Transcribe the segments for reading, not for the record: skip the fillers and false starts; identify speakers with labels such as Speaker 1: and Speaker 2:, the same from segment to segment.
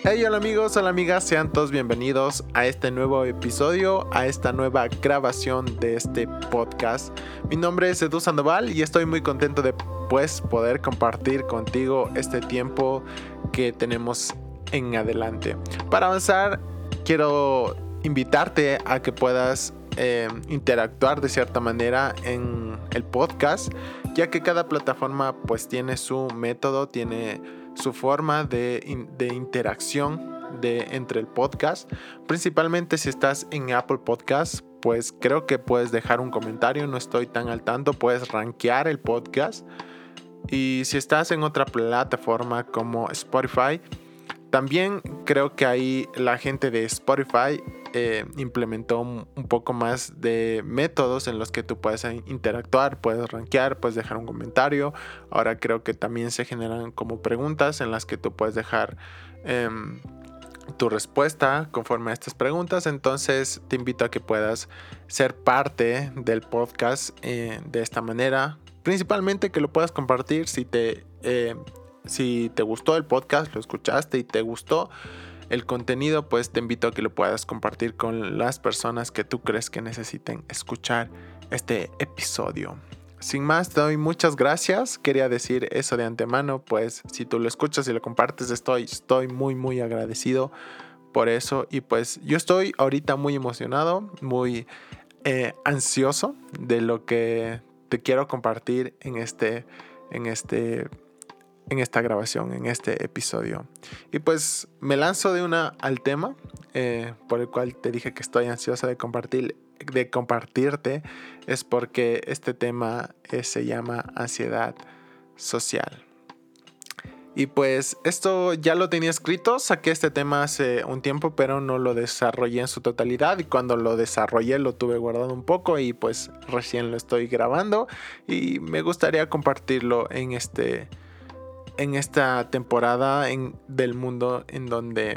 Speaker 1: Hey, hola amigos, hola amigas, sean todos bienvenidos a este nuevo episodio, a esta nueva grabación de este podcast. Mi nombre es Edu Sandoval y estoy muy contento de poder compartir contigo este tiempo que tenemos en adelante. Para avanzar, quiero invitarte a que puedas interactuar de cierta manera en el podcast, ya que cada plataforma pues tiene su método, tiene su forma de interacción entre el podcast. Principalmente si estás en Apple Podcast, pues creo que puedes dejar un comentario, no estoy tan al tanto, puedes rankear el podcast. Y si estás en otra plataforma como Spotify, también creo que ahí la gente de Spotify implementó un poco más de métodos en los que tú puedes interactuar, puedes rankear, puedes dejar un comentario. Ahora creo que también se generan como preguntas en las que tú puedes dejar tu respuesta conforme a estas preguntas. Entonces te invito a que puedas ser parte del podcast de esta manera. Principalmente que lo puedas compartir si te gustó el podcast, lo escuchaste y te gustó el contenido, pues te invito a que lo puedas compartir con las personas que tú crees que necesiten escuchar este episodio. Sin más, te doy muchas gracias. Quería decir eso de antemano, pues si tú lo escuchas y lo compartes, estoy muy agradecido por eso. Y pues yo estoy ahorita muy emocionado, muy ansioso de lo que te quiero compartir en esta grabación, en este episodio. Y pues me lanzo de una al tema por el cual te dije que estoy ansiosa de compartirte, es porque este tema se llama ansiedad social. Y pues esto ya lo tenía escrito, saqué este tema hace un tiempo, pero no lo desarrollé en su totalidad, y cuando lo desarrollé lo tuve guardado un poco y pues recién lo estoy grabando y me gustaría compartirlo en esta temporada del mundo en donde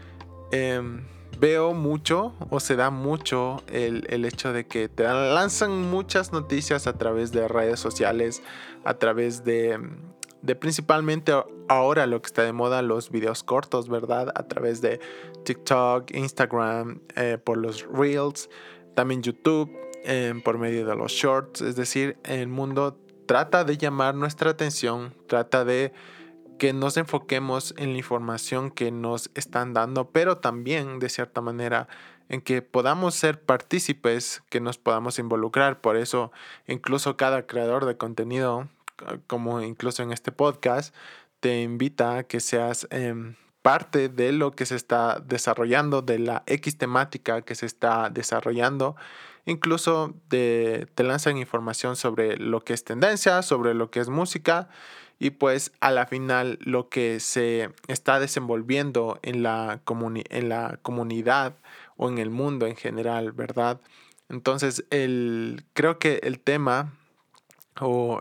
Speaker 1: veo mucho o se da mucho el hecho de que te lanzan muchas noticias a través de redes sociales, a través de principalmente ahora lo que está de moda, los videos cortos, ¿verdad? A través de TikTok, Instagram, por los Reels, también YouTube, por medio de los Shorts. Es decir, el mundo trata de llamar nuestra atención, trata de que nos enfoquemos en la información que nos están dando, pero también de cierta manera en que podamos ser partícipes, que nos podamos involucrar. Por eso incluso cada creador de contenido, como incluso en este podcast, te invita a que seas parte de lo que se está desarrollando, de la X temática que se está desarrollando. Incluso te lanzan información sobre lo que es tendencia, sobre lo que es música, y pues a la final lo que se está desenvolviendo en la comunidad o en el mundo en general, ¿verdad? Entonces creo que el tema o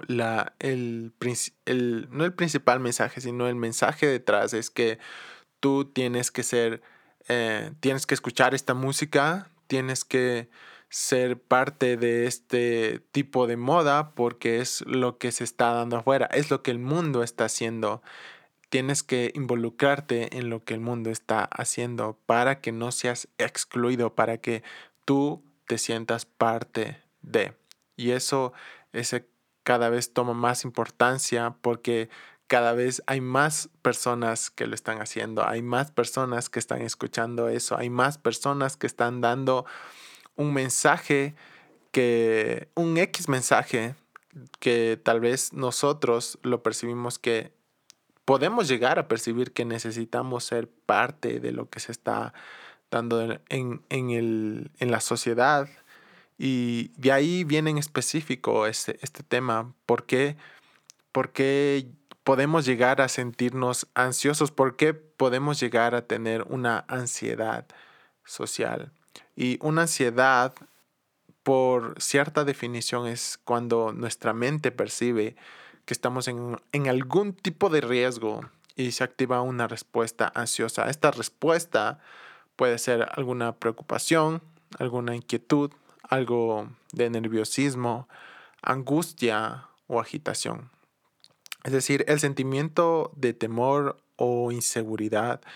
Speaker 1: no el principal mensaje, sino el mensaje detrás es que tú tienes que escuchar esta música, tienes que ser parte de este tipo de moda porque es lo que se está dando afuera, es lo que el mundo está haciendo. Tienes que involucrarte en lo que el mundo está haciendo para que no seas excluido, para que tú te sientas parte de. Y eso ese cada vez toma más importancia porque cada vez hay más personas que lo están haciendo, hay más personas que están escuchando eso, hay más personas que están dando un mensaje un X mensaje que tal vez nosotros lo percibimos que podemos llegar a percibir que necesitamos ser parte de lo que se está dando en la sociedad. Y de ahí viene en específico este tema. ¿Por qué podemos llegar a sentirnos ansiosos? ¿Por qué podemos llegar a tener una ansiedad social? Y una ansiedad, por cierta definición, es cuando nuestra mente percibe que estamos en algún tipo de riesgo y se activa una respuesta ansiosa. Esta respuesta puede ser alguna preocupación, alguna inquietud, algo de nerviosismo, angustia o agitación. Es decir, el sentimiento de temor o inseguridad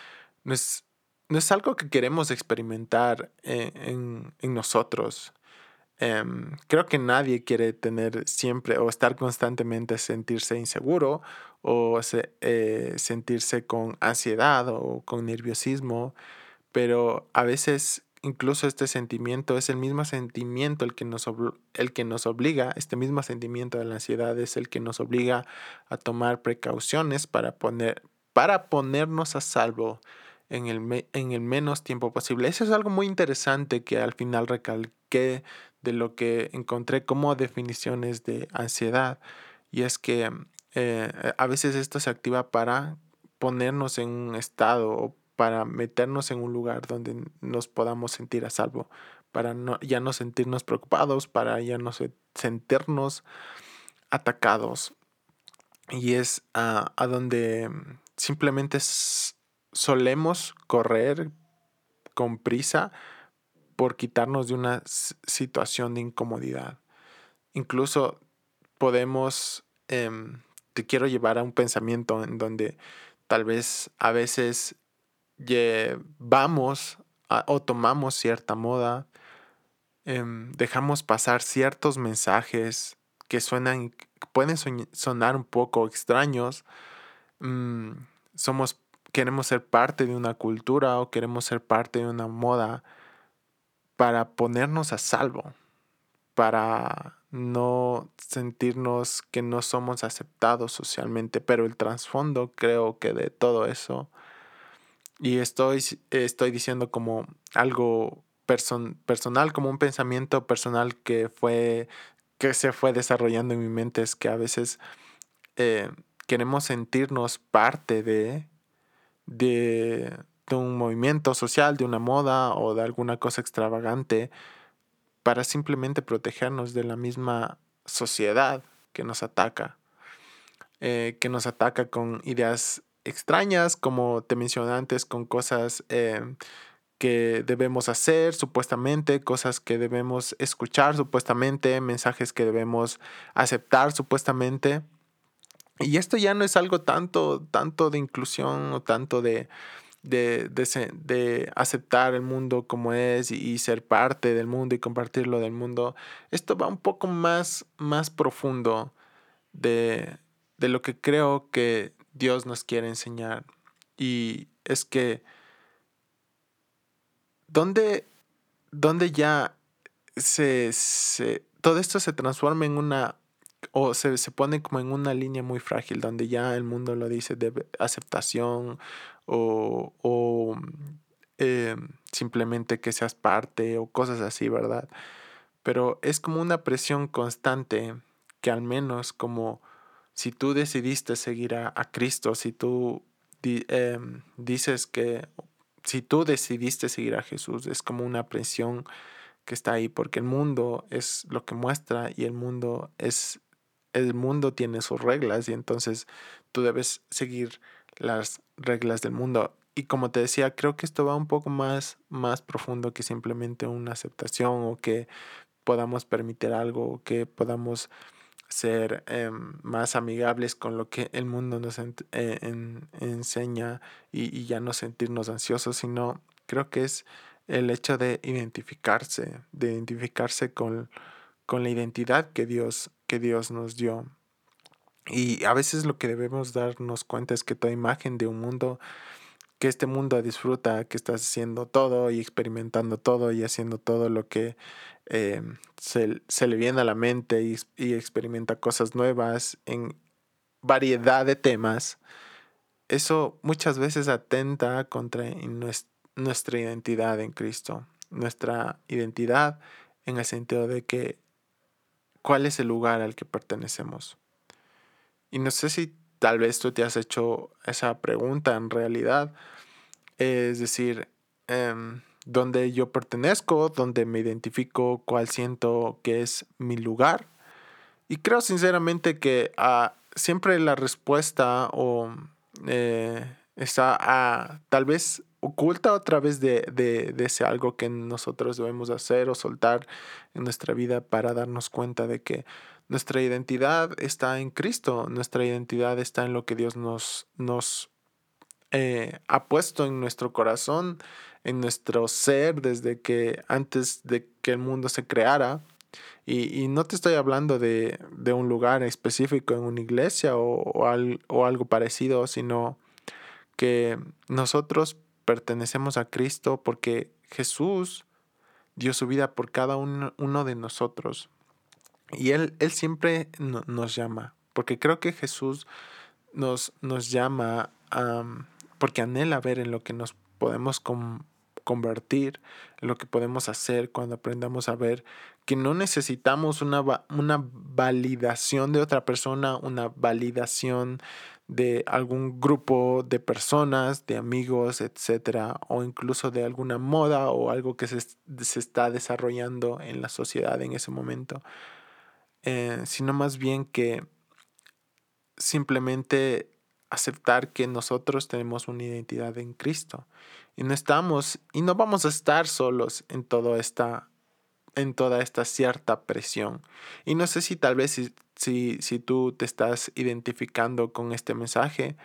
Speaker 1: no es, no es algo que queremos experimentar en nosotros. Creo que nadie quiere tener siempre o estar constantemente sentirse inseguro o sentirse con ansiedad o con nerviosismo, pero a veces incluso este sentimiento es el mismo sentimiento el que nos obliga, este mismo sentimiento de la ansiedad es el que nos obliga a tomar precauciones para ponernos a salvo en el menos tiempo posible. Eso es algo muy interesante que al final recalqué de lo que encontré como definiciones de ansiedad, y es que a veces esto se activa para ponernos en un estado o para meternos en un lugar donde nos podamos sentir a salvo, para ya no sentirnos preocupados, para ya no sentirnos atacados. Y es a donde simplemente solemos correr con prisa por quitarnos de una situación de incomodidad. Incluso podemos, te quiero llevar a un pensamiento en donde tal vez a veces vamos o tomamos cierta moda, dejamos pasar ciertos mensajes que pueden sonar un poco extraños. mm, somos, queremos ser parte de una cultura o queremos ser parte de una moda para ponernos a salvo, para no sentirnos que no somos aceptados socialmente, pero el trasfondo creo que de todo eso, y estoy diciendo como algo personal, como un pensamiento personal que se fue desarrollando en mi mente, es que a veces eh, queremos sentirnos parte de un movimiento social, de una moda o de alguna cosa extravagante para simplemente protegernos de la misma sociedad que nos ataca, con ideas extrañas, como te mencioné antes, con cosas que debemos hacer supuestamente, cosas que debemos escuchar supuestamente, mensajes que debemos aceptar supuestamente. Y esto ya no es algo tanto de inclusión o tanto de aceptar el mundo como es y ser parte del mundo y compartirlo del mundo. Esto va un poco más profundo de, de lo que creo que Dios nos quiere enseñar. Y es que, ¿dónde, dónde ya todo esto se transforma en o se pone como en una línea muy frágil, donde ya el mundo lo dice de aceptación o simplemente que seas parte o cosas así, ¿verdad? Pero es como una presión constante que, al menos como si tú decidiste seguir a Cristo, si tú dices que, si tú decidiste seguir a Jesús, es como una presión que está ahí, porque el mundo es lo que muestra y el mundo tiene sus reglas, y entonces tú debes seguir las reglas del mundo. Y como te decía, creo que esto va un poco más profundo que simplemente una aceptación o que podamos permitir algo, o que podamos ser más amigables con lo que el mundo nos enseña, y ya no sentirnos ansiosos, sino creo que es el hecho de identificarse con la identidad que Dios nos dio. Y a veces lo que debemos darnos cuenta es que toda imagen de un mundo, que este mundo disfruta, que estás haciendo todo y experimentando todo y haciendo todo lo que se le viene a la mente, y experimenta cosas nuevas en variedad de temas. Eso muchas veces atenta contra nuestra identidad en Cristo, nuestra identidad en el sentido de que cuál es el lugar al que pertenecemos. Y no sé si tal vez tú te has hecho esa pregunta en realidad, es decir, dónde yo pertenezco, dónde me identifico, cuál siento que es mi lugar. Y creo sinceramente que siempre la respuesta está tal vez oculta a través de ese algo que nosotros debemos hacer o soltar en nuestra vida, para darnos cuenta de que nuestra identidad está en Cristo, nuestra identidad está en lo que Dios nos ha puesto en nuestro corazón, en nuestro ser, desde que antes de que el mundo se creara. Y no te estoy hablando de un lugar específico en una iglesia o algo parecido, sino que nosotros pertenecemos a Cristo porque Jesús dio su vida por cada uno de nosotros. Y Él siempre nos llama, porque creo que Jesús nos llama porque anhela ver en lo que nos podemos convertir, en lo que podemos hacer cuando aprendamos a ver que no necesitamos una validación de otra persona, una validación de algún grupo de personas, de amigos, etcétera, o incluso de alguna moda o algo que se está desarrollando en la sociedad en ese momento, sino más bien que simplemente aceptar que nosotros tenemos una identidad en Cristo y no vamos a estar solos en toda esta cierta presión. Y no sé si tal vez si tú te estás identificando con este mensaje,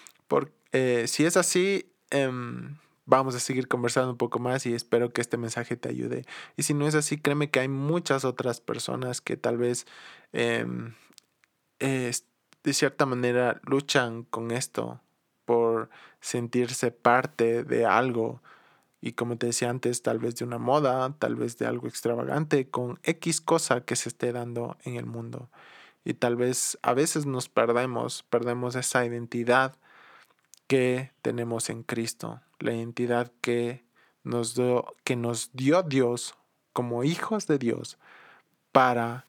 Speaker 1: si es así, vamos a seguir conversando un poco más y espero que este mensaje te ayude. Y si no es así, créeme que hay muchas otras personas que tal vez em, eh, de cierta manera luchan con esto por sentirse parte de algo y como te decía antes, tal vez de una moda, tal vez de algo extravagante con X cosa que se esté dando en el mundo. Y tal vez a veces perdemos esa identidad que tenemos en Cristo, la identidad que nos dio Dios como hijos de Dios para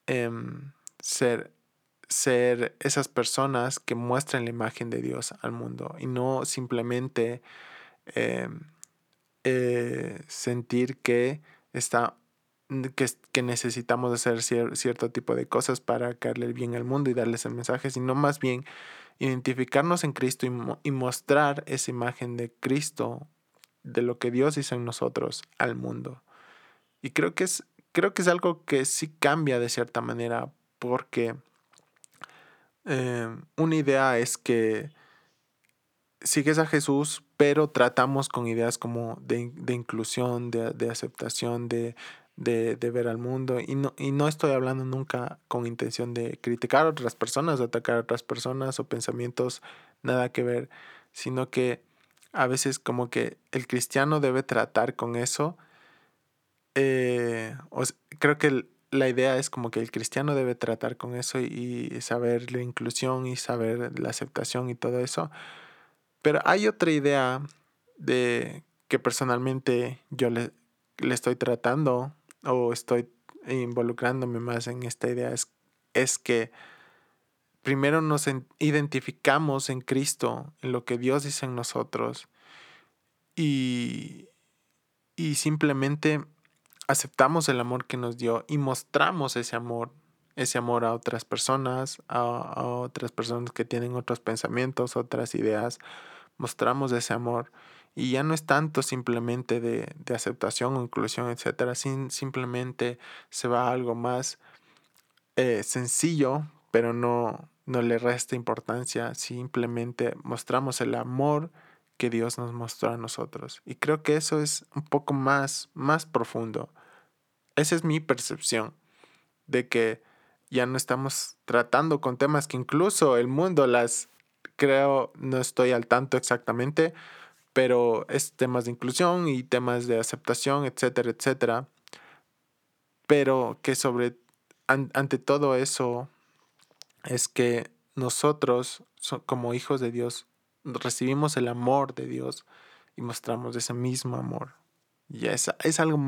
Speaker 1: ser esas personas que muestran la imagen de Dios al mundo y no simplemente eh, sentir está, que necesitamos hacer cierto tipo de cosas para caerle bien al mundo y darles el mensaje, sino más bien identificarnos en Cristo y mostrar esa imagen de Cristo, de lo que Dios hizo en nosotros al mundo. Y creo que es algo que sí cambia de cierta manera porque una idea es que sigues a Jesús, pero tratamos con ideas como de inclusión, de aceptación, de ver al mundo. Y no estoy hablando nunca con intención de criticar a otras personas, de atacar a otras personas o pensamientos nada que ver, sino que a veces como que el cristiano debe tratar con eso. Creo que la idea es como que el cristiano debe tratar con eso y saber la inclusión y saber la aceptación y todo eso. Pero hay otra idea de que personalmente le estoy tratando o estoy involucrándome más en esta idea. Es que primero nos identificamos en Cristo, en lo que Dios dice en nosotros y, y simplemente aceptamos el amor que nos dio y mostramos ese amor a otras personas, a otras personas que tienen otros pensamientos, otras ideas. Mostramos ese amor y ya no es tanto simplemente de aceptación o inclusión, etcétera, simplemente se va a algo más sencillo, pero no le resta importancia, simplemente mostramos el amor que Dios nos mostró a nosotros. Y creo que eso es un poco más profundo. Esa es mi percepción de que ya no estamos tratando con temas que incluso el mundo creo, no estoy al tanto exactamente, pero es temas de inclusión y temas de aceptación, etcétera, etcétera. Pero que ante todo eso es que nosotros, como hijos de Dios, recibimos el amor de Dios y mostramos ese mismo amor. Y es algo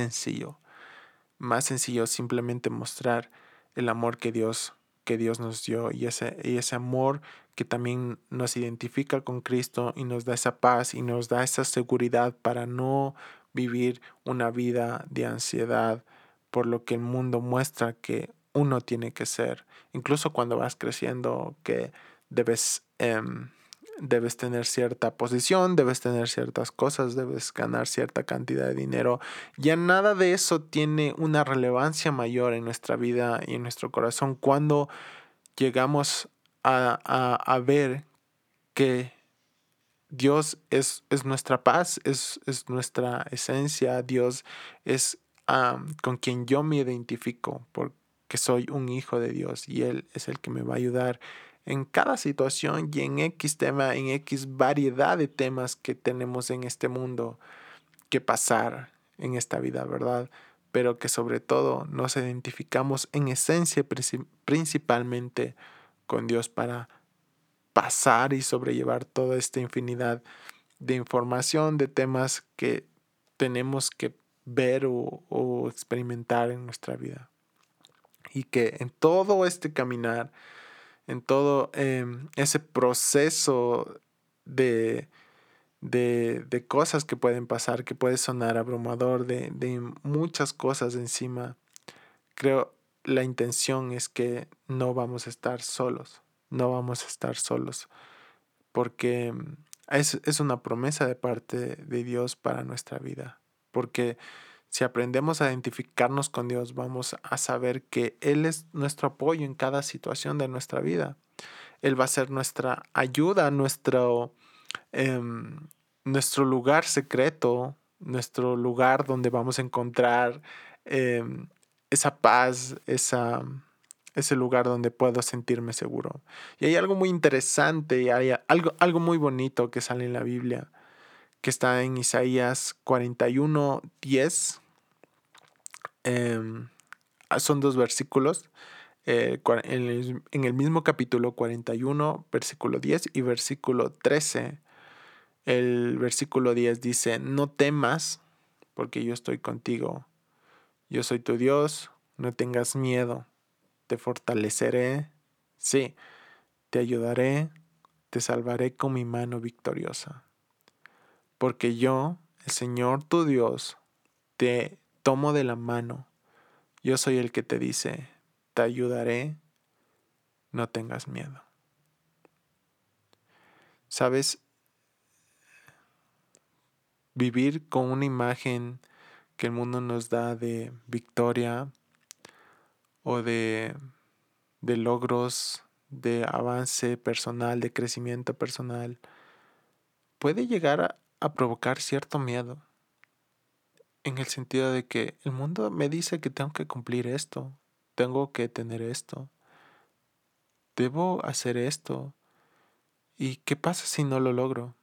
Speaker 1: más sencillo simplemente mostrar el amor que Dios nos dio y ese amor que también nos identifica con Cristo y nos da esa paz y nos da esa seguridad para no vivir una vida de ansiedad por lo que el mundo muestra que uno tiene que ser. Incluso cuando vas creciendo, que debes debes tener cierta posición, debes tener ciertas cosas, debes ganar cierta cantidad de dinero. Ya nada de eso tiene una relevancia mayor en nuestra vida y en nuestro corazón cuando llegamos a ver que Dios es nuestra paz, es nuestra esencia. Dios es con quien yo me identifico porque soy un hijo de Dios y Él es el que me va a ayudar en cada situación y en X tema, en X variedad de temas que tenemos en este mundo que pasar en esta vida, ¿verdad? Pero que sobre todo nos identificamos en esencia principalmente con Dios para pasar y sobrellevar toda esta infinidad de información, de temas que tenemos que ver o experimentar en nuestra vida. Y que en todo este caminar, en todo ese proceso de, de cosas que pueden pasar, que puede sonar abrumador, de muchas cosas encima, creo la intención es que no vamos a estar solos, no vamos a estar solos, porque es una promesa de parte de Dios para nuestra vida, porque si aprendemos a identificarnos con Dios, vamos a saber que Él es nuestro apoyo en cada situación de nuestra vida. Él va a ser nuestra ayuda, em, nuestro lugar secreto, nuestro lugar donde vamos a encontrar em, esa paz, ese lugar donde puedo sentirme seguro. Y hay algo muy interesante y hay algo muy bonito que sale en la Biblia, que está en Isaías 41:10. Em, Son dos versículos. En el mismo capítulo 41, versículo 10 y versículo 13. El versículo 10 dice: no temas, porque yo estoy contigo. Yo soy tu Dios, no tengas miedo. Te fortaleceré, sí, te ayudaré, te salvaré con mi mano victoriosa. Porque yo, el Señor tu Dios, te tomo de la mano. Yo soy el que te dice: te ayudaré, no tengas miedo. ¿Sabes? Vivir con una imagen que el mundo nos da de victoria o de logros, de avance personal, de crecimiento personal, puede llegar a provocar cierto miedo, en el sentido de que el mundo me dice que tengo que cumplir esto, tengo que tener esto, debo hacer esto. ¿Y qué pasa si no lo logro?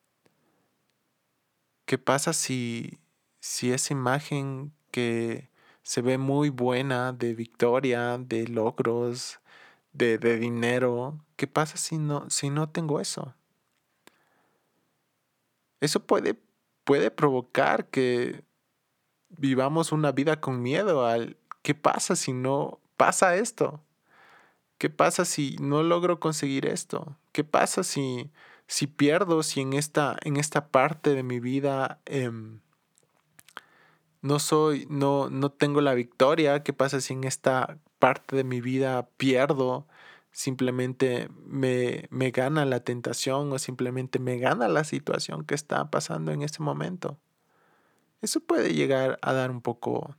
Speaker 1: ¿Qué pasa si esa imagen que se ve muy buena de victoria, de logros, de dinero, qué pasa si no tengo eso? Eso puede provocar que vivamos una vida con miedo al ¿qué pasa si no pasa esto? ¿Qué pasa si no logro conseguir esto? ¿Qué pasa si pierdo, si en esta parte de mi vida no tengo la victoria? ¿Qué pasa si en esta parte de mi vida pierdo? Simplemente me gana la tentación o simplemente me gana la situación que está pasando en ese momento. Eso puede llegar a dar un poco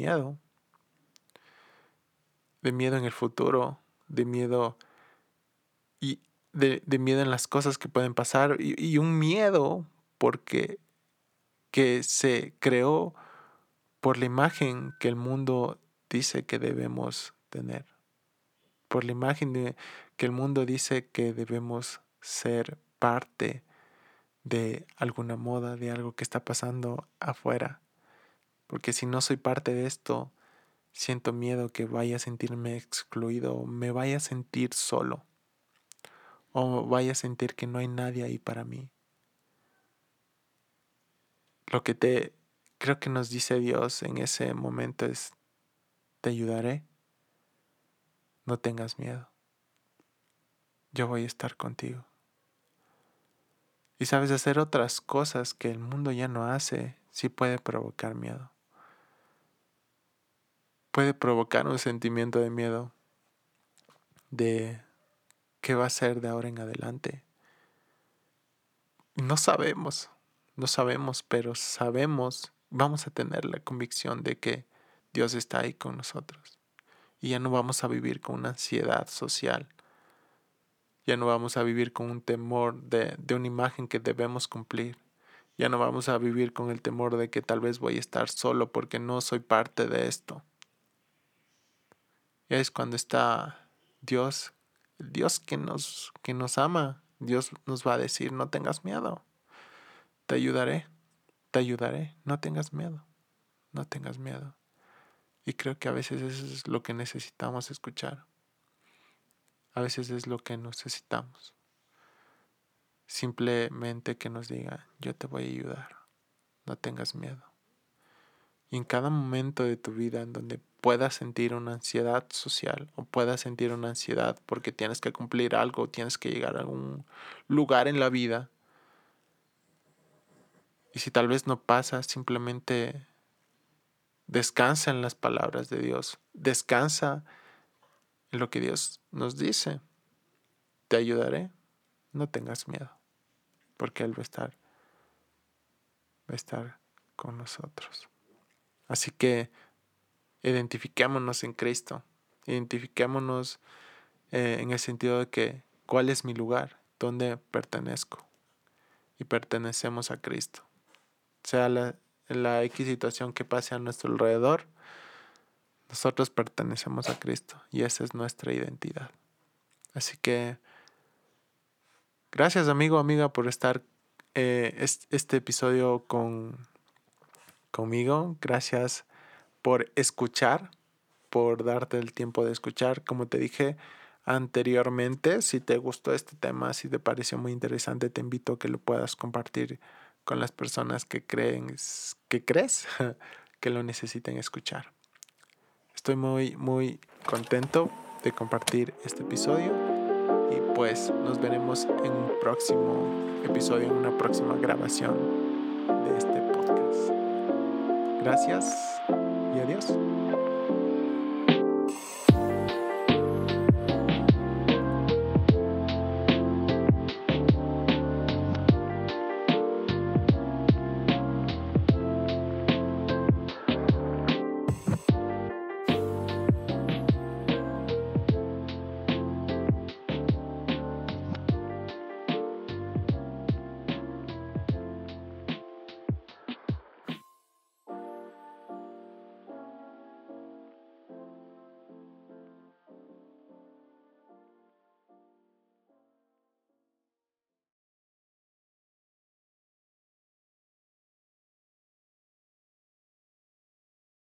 Speaker 1: de miedo en el futuro, de miedo y de miedo en las cosas que pueden pasar y un miedo porque que se creó por la imagen que el mundo dice que debemos tener, por la imagen que el mundo dice que debemos ser parte de alguna moda, de algo que está pasando afuera. Porque si no soy parte de esto, siento miedo que vaya a sentirme excluido, o me vaya a sentir solo, o vaya a sentir que no hay nadie ahí para mí. Lo que creo que nos dice Dios en ese momento es: te ayudaré, no tengas miedo, yo voy a estar contigo. Y sabes, hacer otras cosas que el mundo ya no hace, sí puede provocar miedo. Puede provocar un sentimiento de miedo de qué va a ser de ahora en adelante. No sabemos, no sabemos, pero sabemos, vamos a tener la convicción de que Dios está ahí con nosotros. Y ya no vamos a vivir con una ansiedad social Ya no vamos a vivir con un temor de una imagen que debemos cumplir. Ya no vamos a vivir con el temor de que tal vez voy a estar solo porque no soy parte de esto. Y es cuando está Dios, el Dios que nos ama. Dios nos va a decir, no tengas miedo, te ayudaré, no tengas miedo, no tengas miedo. Y creo que a veces eso es lo que necesitamos escuchar. A veces es lo que necesitamos. Simplemente que nos diga, yo te voy a ayudar, no tengas miedo. Y en cada momento de tu vida en donde puedas sentir una ansiedad social o puedas sentir una ansiedad porque tienes que cumplir algo, tienes que llegar a algún lugar en la vida, y si tal vez no pasa, simplemente descansa en las palabras de Dios, descansa en lo que Dios nos dice. Te ayudaré, no tengas miedo, porque Él va a estar con nosotros. Así que identifiquémonos en Cristo, identifiquémonos en el sentido de que ¿cuál es mi lugar? ¿Dónde pertenezco? Y pertenecemos a Cristo. Sea la X situación que pase a nuestro alrededor, nosotros pertenecemos a Cristo y esa es nuestra identidad. Así que gracias amigo, amiga por estar este episodio conmigo. Gracias por escuchar, por darte el tiempo de escuchar. Como te dije anteriormente, si te gustó este tema, si te pareció muy interesante, te invito a que lo puedas compartir con las personas que crees que lo necesiten escuchar. Estoy muy, muy contento de compartir este episodio y pues nos veremos en un próximo episodio, en una próxima grabación de este podcast. Gracias y adiós.